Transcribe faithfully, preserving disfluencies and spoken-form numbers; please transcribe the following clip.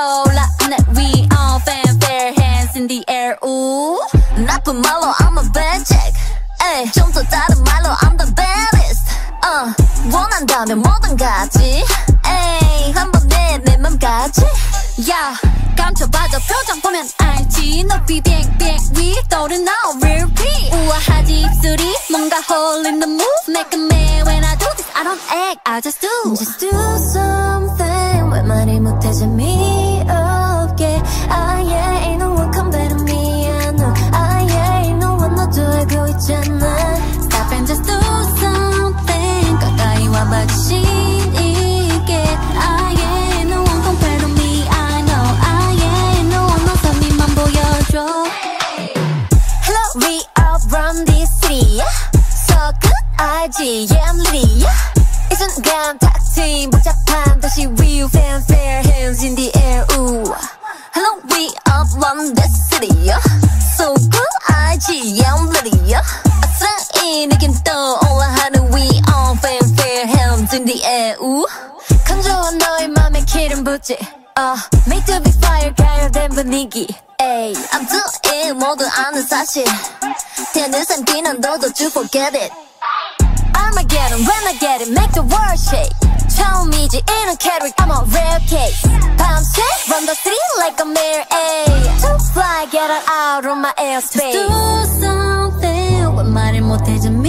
떠올라 Net we all fanfare hands in the air ooh 나쁜 말로 I'm a bad chick 에이 좀 더 다른 말로 I'm the baddest uh, 원한다면 뭐든 가지 에이 한번 내 내 맘까지 야 감춰봐줘 표정 보면 알지 높이 빙빙 위 떠오르는 now repeat 우아하지 입술이 뭔가 hole in the move Make a man when I do this I don't act I just do Just do something 왜 말을 못해 재미없게 Ah yeah ain't no one compare to me I know Ah yeah ain't no one 너도 알고 있잖아 Stop and just do something 가까이 와봐 자신 있게 Ah yeah ain't no one compare to me I know Ah yeah ain't no one 너 선미만 보여줘 Hello we all run this city So good 알지 yeah I'm litty 이 순간 탁 트인 복잡한 도시 위유 fanfare hands in the air ooh Hello we all run this city So good 알지 yeah I'm litty 아슬아슬 느낌 떠올라 하는 we all fanfare hands in the air ooh 강조와 너의 맘에 기름 붓지 uh, Made to be fire 가열된 분위기 Ay, I'm doing 모두 아는 사실 태어난 삶기는 너도 to forget it Armageddon when I get it make the world shake 처음이지 이런 캐릭 I'm a rare case 밤새 run the city like a mare ay To fly get out of my airspace Just do something 왜 말을 못해 좀